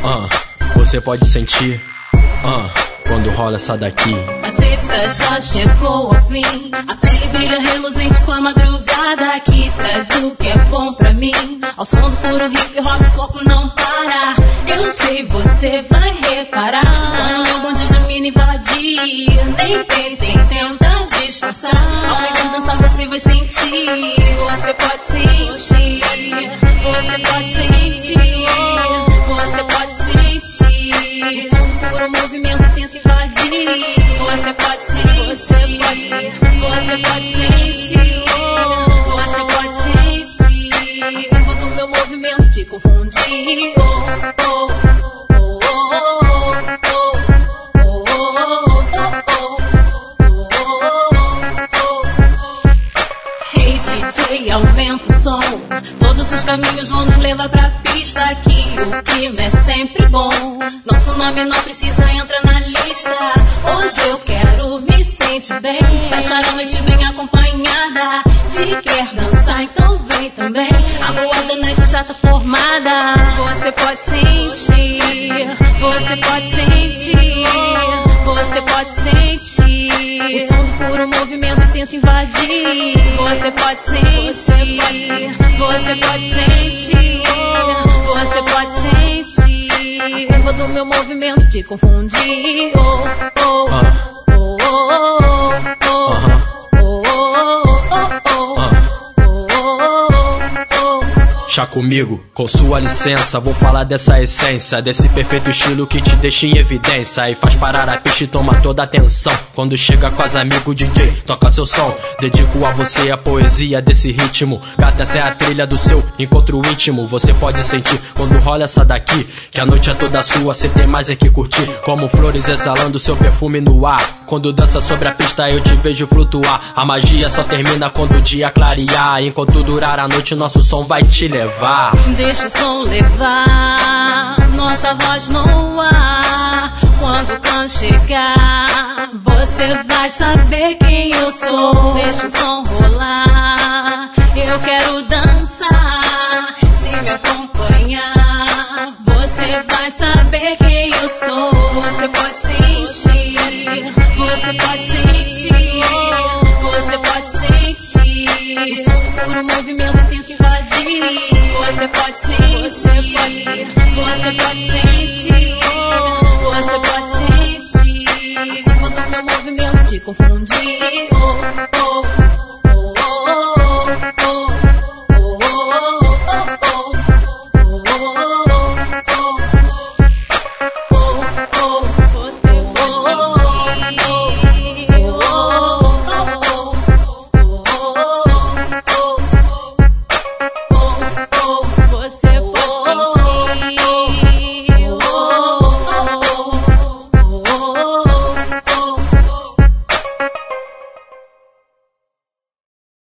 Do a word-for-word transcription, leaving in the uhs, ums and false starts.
uh, você pode sentir uh, quando rola essa daqui. A sexta já chegou ao fim, a pele brilha reluzente com a madrugada que traz o que é bom pra mim. Ao som do puro hip hop o corpo não para. Eu sei, você vai reparar quando meu bonde de mini invadir. Nem pense em tentar disfarçar, ao invés dançar você vai sentir. Você pode sentir, você pode sentir, você pode sentir. O som do puro movimento tenta invadir. Você pode sentir, você pode sentir, você pode sentir. Eu vou do meu movimento te confundir. Oh, oh, oh, oh, oh, oh, oh, oh. Hey D J, aumenta o som. Todos os caminhos vão nos levar pra pista. Aqui o clima é sempre bom. Nosso nome não precisa entrar na lista. Hoje eu quero me sentir bem. Fechar a noite bem acompanhada. Se quer dançar, então vem também. A boa da noite já tá formada. Você pode sentir, você pode sentir, você pode sentir. O som do puro movimento tenta invadir. Você pode sentir, você pode sentir, você pode sentir. A curva do meu movimento te confundir. Oh, oh, oh, oh, oh, oh, oh, oh, oh, chá comigo, com sua licença, vou falar dessa essência, desse perfeito estilo que te deixa em evidência e faz parar a pista e toma toda a atenção. Quando chega com as amigos, D J, toca seu som. Dedico a você a poesia desse ritmo. Gata, essa é a trilha do seu encontro íntimo. Você pode sentir quando rola essa daqui, que a noite é toda sua, cê tem mais é que curtir. Como flores exalando seu perfume no ar. Quando dança sobre a pista eu te vejo flutuar. A magia só termina quando o dia clarear. Enquanto durar a noite nosso som vai te levar. Deixa o som levar nossa voz no ar. Quando o can chegar, você vai saber quem eu sou. Deixa o som rolar, eu quero dançar. Se me acompanhar, você vai saber quem eu sou. Você pode sentir, você pode sentir, você pode sentir. O som do puro movimento tenta invadir. Você pode sentir, você pode sentir, você pode sentir. A curva do meu movimento te confundir.